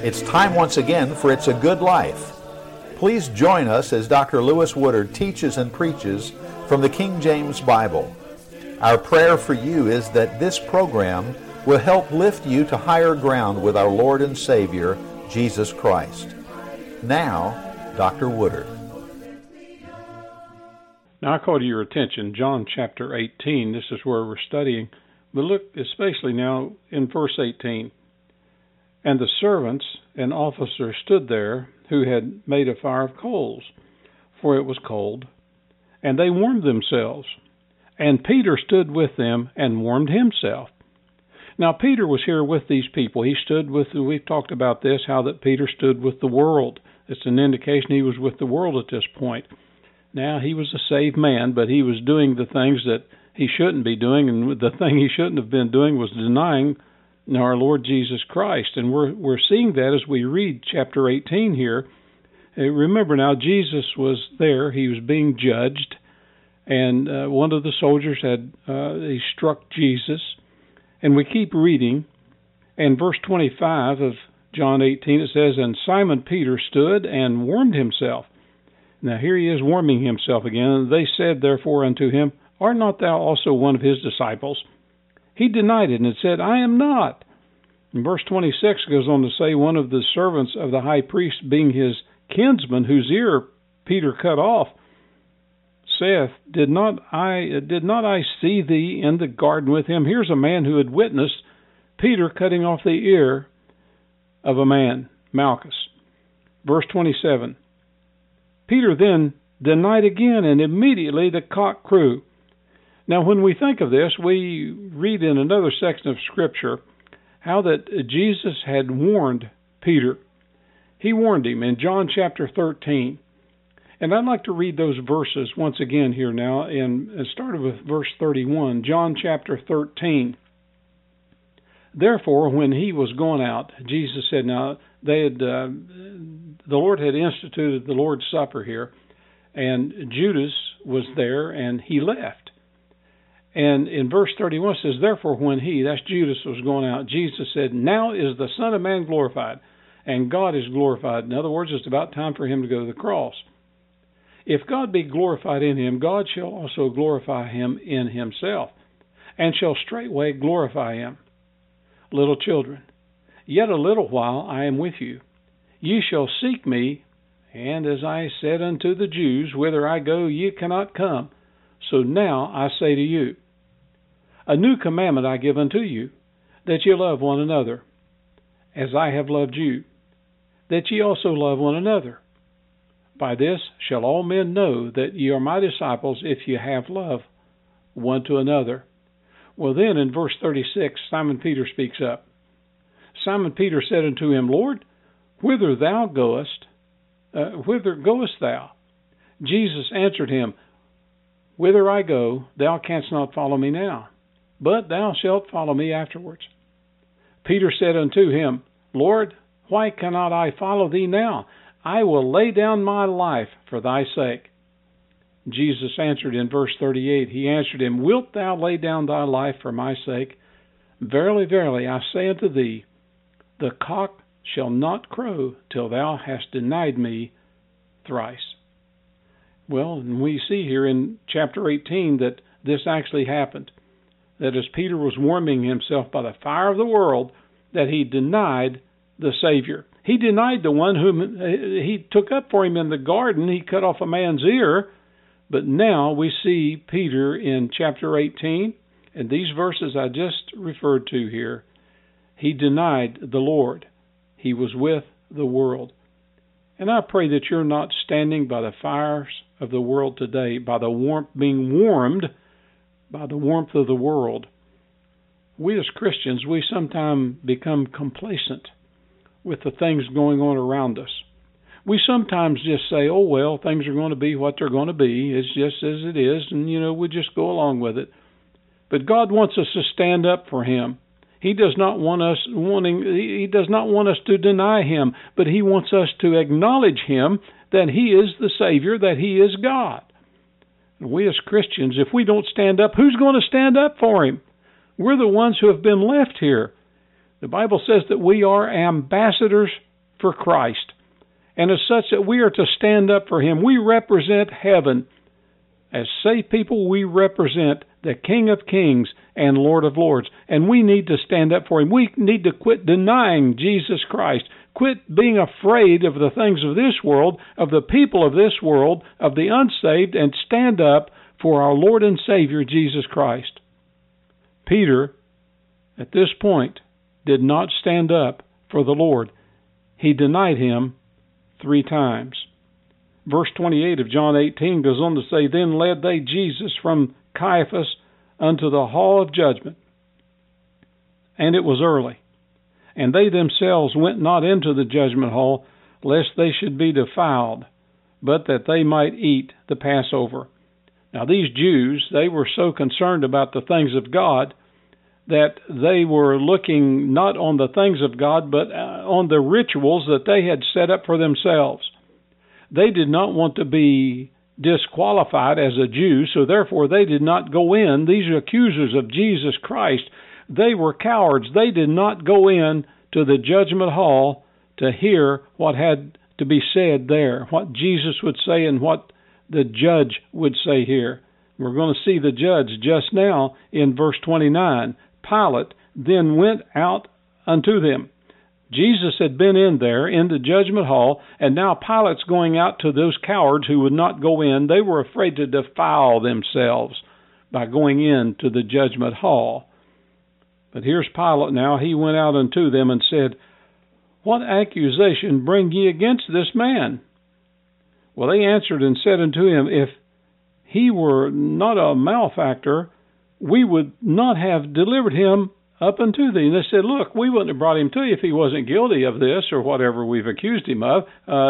It's time once again for It's a Good Life. Please join us as Dr. Lewis Woodard teaches and preaches from the King James Bible. Our prayer for you is that this program will help lift you to higher ground with our Lord and Savior, Jesus Christ. Now, Dr. Woodard. Now I call to your attention John chapter 18. This is where we're studying. But look especially now in verse 18. And the servants and officers stood there who had made a fire of coals, for it was cold, and they warmed themselves. And Peter stood with them and warmed himself. Now Peter was here with these people. He stood with, we've talked about this, how that Peter stood with the world. It's an indication he was with the world at this point. Now he was a saved man, but he was doing the things that he shouldn't be doing, and the thing he shouldn't have been doing was denying our Lord Jesus Christ. And we're seeing that as we read chapter 18 here. Remember now, Jesus was there. He was being judged, and one of the soldiers he struck Jesus. And we keep reading, and verse 25 of John 18, it says, And Simon Peter stood and warmed himself. Now here he is warming himself again. And they said therefore unto him, Art not thou also one of his disciples? He denied it and said, I am not. And verse 26 goes on to say, one of the servants of the high priest, being his kinsman, whose ear Peter cut off, saith, Did not I see thee in the garden with him? Here's a man who had witnessed Peter cutting off the ear of a man, Malchus. Verse 27. Peter then denied again, and immediately the cock crew. Now, when we think of this, we read in another section of Scripture how that Jesus had warned Peter. He warned him in John chapter 13. And I'd like to read those verses once again here now, and started with verse 31, John chapter 13. Therefore, when he was going out, Jesus said, now, the Lord had instituted the Lord's Supper here, and Judas was there, and he left. And in verse 31 it says, Therefore when that's Judas, was going out, Jesus said, Now is the Son of Man glorified, and God is glorified. In other words, it's about time for him to go to the cross. If God be glorified in him, God shall also glorify him in himself, and shall straightway glorify him. Little children, yet a little while I am with you. Ye shall seek me, and as I said unto the Jews, Whither I go, ye cannot come. So now I say to you, a new commandment I give unto you, that ye love one another, as I have loved you, that ye also love one another. By this shall all men know that ye are my disciples, if ye have love one to another. Well then, in verse 36, Simon Peter speaks up. Simon Peter said unto him, Lord, whither goest thou? Jesus answered him, Whither I go, thou canst not follow me now, but thou shalt follow me afterwards. Peter said unto him, Lord, why cannot I follow thee now? I will lay down my life for thy sake. Jesus answered in verse 38, he answered him, Wilt thou lay down thy life for my sake? Verily, verily, I say unto thee, the cock shall not crow till thou hast denied me thrice. Well, and we see here in chapter 18 that this actually happened. That as Peter was warming himself by the fire of the world, that he denied the Savior. He denied the one whom he took up for him in the garden. He cut off a man's ear. But now we see Peter in chapter 18, and these verses I just referred to here, he denied the Lord. He was with the world. And I pray that you're not standing by the fires of the world today, by the warmth, being warmed by the warmth of the world. We as Christians, we sometimes become complacent with the things going on around us. We sometimes just say, oh, well, things are going to be what they're going to be. It's just as it is, and, we just go along with it. But God wants us to stand up for Him. He does not want us to deny Him, but He wants us to acknowledge Him, that He is the Savior, that He is God. And we as Christians, if we don't stand up, who's going to stand up for Him? We're the ones who have been left here. The Bible says that we are ambassadors for Christ, and as such that we are to stand up for Him. We represent heaven. As saved people, we represent the King of Kings and Lord of Lords, and we need to stand up for Him. We need to quit denying Jesus Christ, quit being afraid of the things of this world, of the people of this world, of the unsaved, and stand up for our Lord and Savior, Jesus Christ. Peter, at this point, did not stand up for the Lord. He denied Him 3 times. Verse 28 of John 18 goes on to say, Then led they Jesus from Caiaphas unto the hall of judgment. And it was early. And they themselves went not into the judgment hall, lest they should be defiled, but that they might eat the Passover. Now these Jews, they were so concerned about the things of God that they were looking not on the things of God, but on the rituals that they had set up for themselves. They did not want to be disqualified as a Jew, so therefore they did not go in. These accusers of Jesus Christ, they were cowards. They did not go in to the judgment hall to hear what had to be said there, what Jesus would say and what the judge would say here. We're going to see the judge just now in verse 29. Pilate then went out unto them. Jesus had been in there, in the judgment hall, and now Pilate's going out to those cowards who would not go in. They were afraid to defile themselves by going into the judgment hall. But here's Pilate now. He went out unto them and said, What accusation bring ye against this man? Well, they answered and said unto him, If he were not a malefactor, we would not have delivered him up unto thee. And they said, Look, we wouldn't have brought him to you if he wasn't guilty of this or whatever we've accused him of.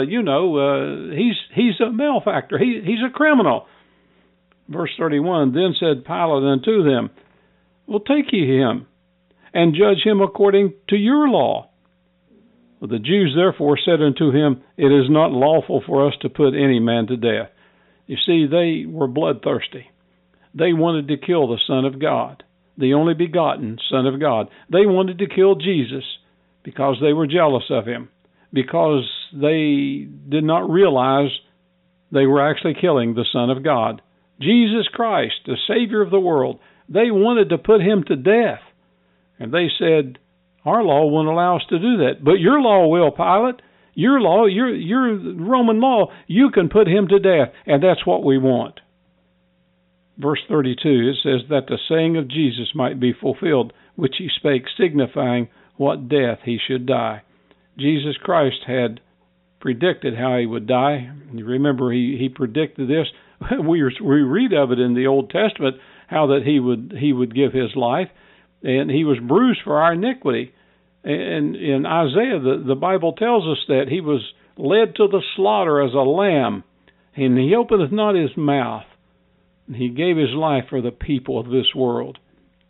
He's a malefactor. He's a criminal. Verse 31, Then said Pilate unto them, Well, take ye him, and judge him according to your law. Well, the Jews therefore said unto him, It is not lawful for us to put any man to death. You see, they were bloodthirsty. They wanted to kill the Son of God, the only begotten Son of God. They wanted to kill Jesus because they were jealous of him, because they did not realize they were actually killing the Son of God, Jesus Christ, the Savior of the world. They wanted to put him to death. And they said, Our law won't allow us to do that. But your law will, Pilate. Your law, your Roman law, you can put him to death. And that's what we want. Verse 32, it says that the saying of Jesus might be fulfilled, which he spake, signifying what death he should die. Jesus Christ had predicted how he would die. You remember he predicted this. We read of it in the Old Testament, how that he would give his life, and he was bruised for our iniquity. And in Isaiah, the Bible tells us that he was led to the slaughter as a lamb, and he openeth not his mouth. He gave his life for the people of this world.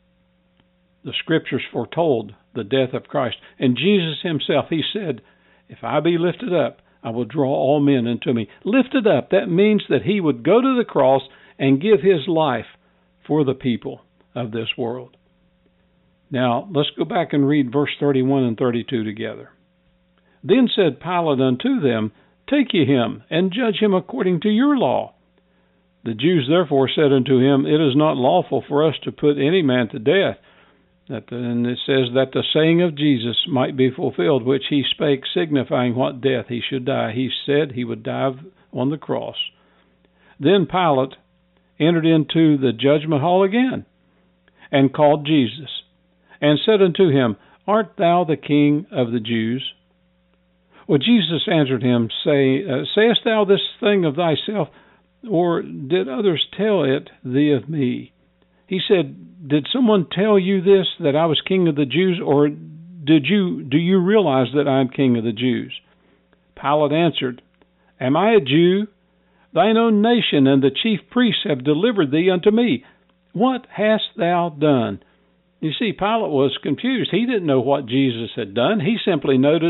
The Scriptures foretold the death of Christ. And Jesus himself, he said, If I be lifted up, I will draw all men unto me. Lifted up, that means that he would go to the cross and give his life for the people of this world. Now, let's go back and read verse 31 and 32 together. Then said Pilate unto them, Take ye him, and judge him according to your law. The Jews therefore said unto him, It is not lawful for us to put any man to death. And it says that the saying of Jesus might be fulfilled, which he spake, signifying what death he should die. He said he would die on the cross. Then Pilate entered into the judgment hall again, and called Jesus, and said unto him, Art thou the King of the Jews? Well, Jesus answered him, Sayest thou this thing of thyself, or did others tell it thee of me? He said, Did someone tell you this, that I was King of the Jews, or do you realize that I am King of the Jews? Pilate answered, Am I a Jew? Thine own nation and the chief priests have delivered thee unto me. What hast thou done? You see, Pilate was confused. He didn't know what Jesus had done. He simply noted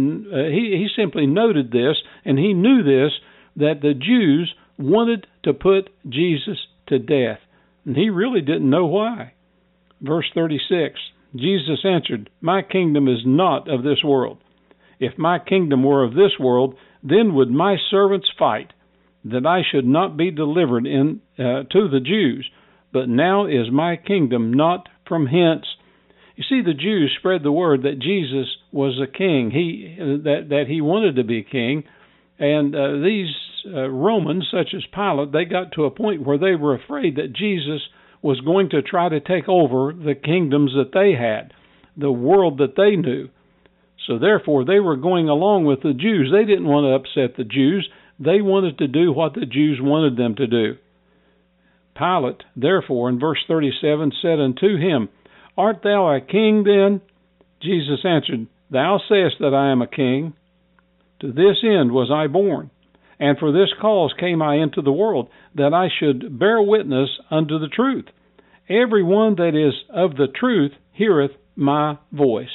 this, and he knew this, that the Jews wanted to put Jesus to death. And he really didn't know why. Verse 36, Jesus answered, My kingdom is not of this world. If my kingdom were of this world, then would my servants fight, that I should not be delivered to the Jews. But now is my kingdom not from hence. You see, the Jews spread the word that Jesus was a king, that he wanted to be king, and these Romans, such as Pilate, they got to a point where they were afraid that Jesus was going to try to take over the kingdoms that they had, the world that they knew. So therefore, they were going along with the Jews. They didn't want to upset the Jews. They wanted to do what the Jews wanted them to do. Pilate, therefore, in verse 37, said unto him, Art thou a king then? Jesus answered, Thou sayest that I am a king. To this end was I born, and for this cause came I into the world, that I should bear witness unto the truth. Every one that is of the truth heareth my voice.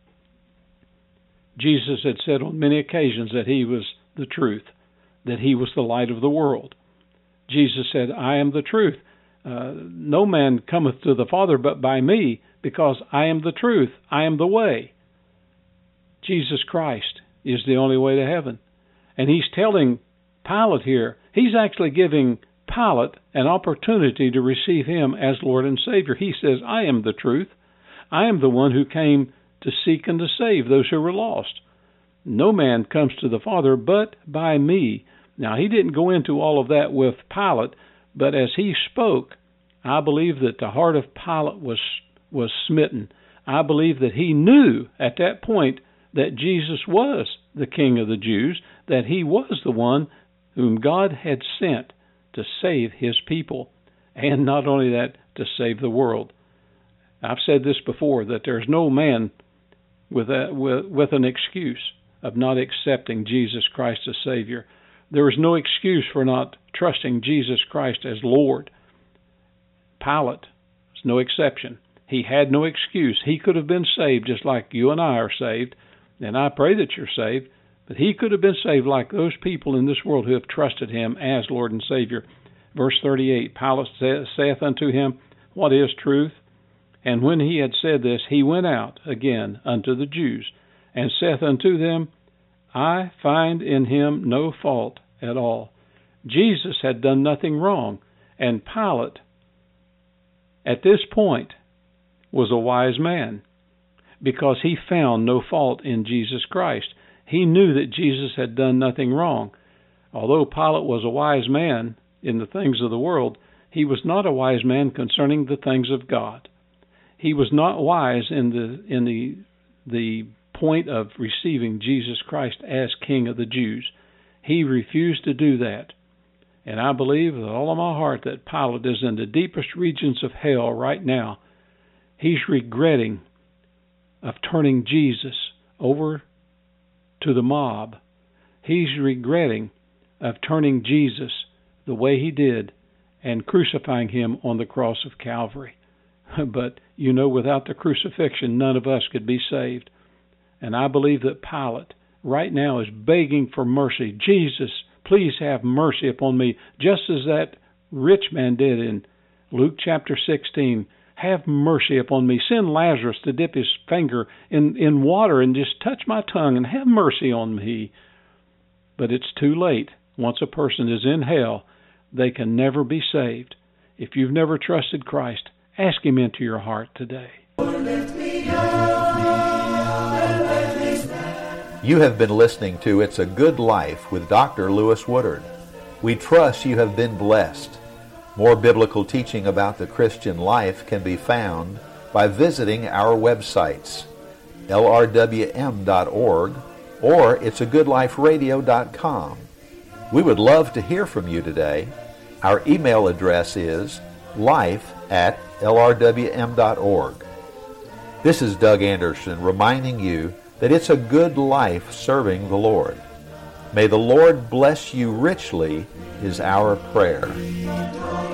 Jesus had said on many occasions that he was the truth, that he was the light of the world. Jesus said, I am the truth. No man cometh to the Father but by me, because I am the truth. I am the way. Jesus Christ is the only way to heaven. And he's telling Pilate here, he's actually giving Pilate an opportunity to receive him as Lord and Savior. He says, I am the truth. I am the one who came to seek and to save those who were lost. No man comes to the Father but by me. Now, he didn't go into all of that with Pilate, but as he spoke, I believe that the heart of Pilate was smitten. I believe that he knew at that point that Jesus was the King of the Jews, that he was the one whom God had sent to save his people, and not only that, to save the world. I've said this before, that there's no man with an excuse of not accepting Jesus Christ as Savior. There is no excuse for not trusting Jesus Christ as Lord. Pilate is no exception. He had no excuse. He could have been saved just like you and I are saved, and I pray that you're saved, but he could have been saved like those people in this world who have trusted him as Lord and Savior. Verse 38, Pilate saith unto him, What is truth? And when he had said this, he went out again unto the Jews, and saith unto them, I find in him no fault at all. Jesus had done nothing wrong, and Pilate, at this point, was a wise man, because he found no fault in Jesus Christ. He knew that Jesus had done nothing wrong. Although Pilate was a wise man in the things of the world, he was not a wise man concerning the things of God. He was not wise in the point of receiving Jesus Christ as King of the Jews. He refused to do that. And I believe with all of my heart that Pilate is in the deepest regions of hell right now. He's regretting of turning Jesus over to the mob. He's regretting of turning Jesus the way he did and crucifying him on the cross of Calvary. But, without the crucifixion, none of us could be saved. And I believe that Pilate right now is begging for mercy. Jesus, please have mercy upon me, just as that rich man did in Luke chapter 16. Have mercy upon me. Send Lazarus to dip his finger in water and just touch my tongue and have mercy on me. But it's too late. Once a person is in hell, they can never be saved. If you've never trusted Christ, ask him into your heart today. You have been listening to It's a Good Life with Dr. Lewis Woodard. We trust you have been blessed. More biblical teaching about the Christian life can be found by visiting our websites, lrwm.org or it'sagoodliferadio.com. We would love to hear from you today. Our email address is life@lrwm.org. This is Doug Anderson reminding you that it's a good life serving the Lord. May the Lord bless you richly is our prayer.